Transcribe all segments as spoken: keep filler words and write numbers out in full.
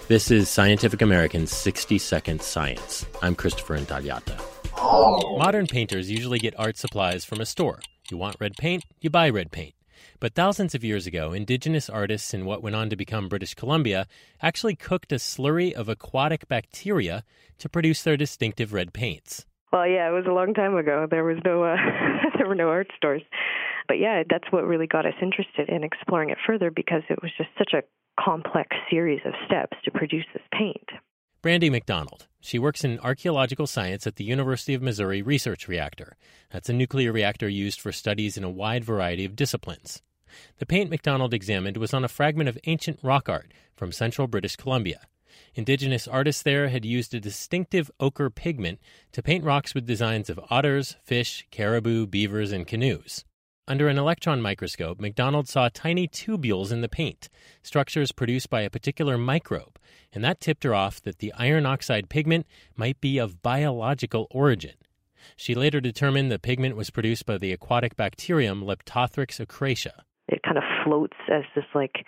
This is Scientific American's sixty second Science. I'm Christopher Intagliata. Modern painters usually get art supplies from a store. You want red paint, you buy red paint. But thousands of years ago, indigenous artists in what went on to become British Columbia actually cooked a slurry of aquatic bacteria to produce their distinctive red paints. Well, yeah, it was a long time ago. There was no, uh, there were no art stores. But yeah, that's what really got us interested in exploring it further because it was just such a complex series of steps to produce this paint. Brandy McDonald. She works in archaeological science at the University of Missouri Research Reactor. That's a nuclear reactor used for studies in a wide variety of disciplines. The paint McDonald examined was on a fragment of ancient rock art from central British Columbia. Indigenous artists there had used a distinctive ochre pigment to paint rocks with designs of otters, fish, caribou, beavers, and canoes. Under an electron microscope, McDonald saw tiny tubules in the paint, structures produced by a particular microbe, and that tipped her off that the iron oxide pigment might be of biological origin. She later determined the pigment was produced by the aquatic bacterium Leptothrix acracia. It kind of floats as this like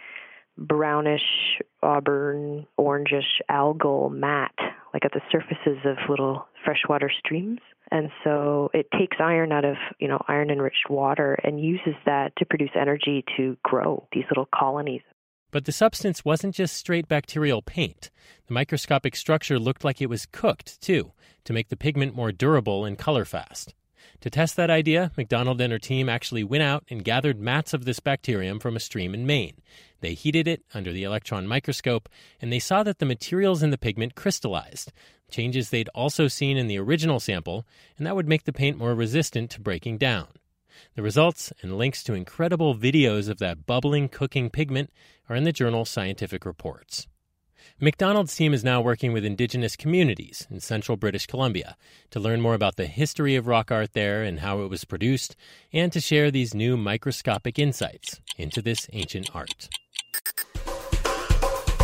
brownish, auburn, orangish algal mat, like at the surfaces of little freshwater streams. And so it takes iron out of, you know, iron-enriched water and uses that to produce energy to grow these little colonies. But the substance wasn't just straight bacterial paint. The microscopic structure looked like it was cooked, too, to make the pigment more durable and color-fast. To test that idea, McDonald and her team actually went out and gathered mats of this bacterium from a stream in Maine. They heated it under the electron microscope, and they saw that the materials in the pigment crystallized, changes they'd also seen in the original sample, and that would make the paint more resistant to breaking down. The results and links to incredible videos of that bubbling, cooking pigment are in the journal Scientific Reports. McDonald's team is now working with indigenous communities in central British Columbia to learn more about the history of rock art there and how it was produced, and to share these new microscopic insights into this ancient art.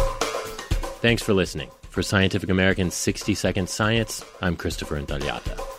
Thanks for listening. For Scientific American's sixty second Science, I'm Christopher Intagliata.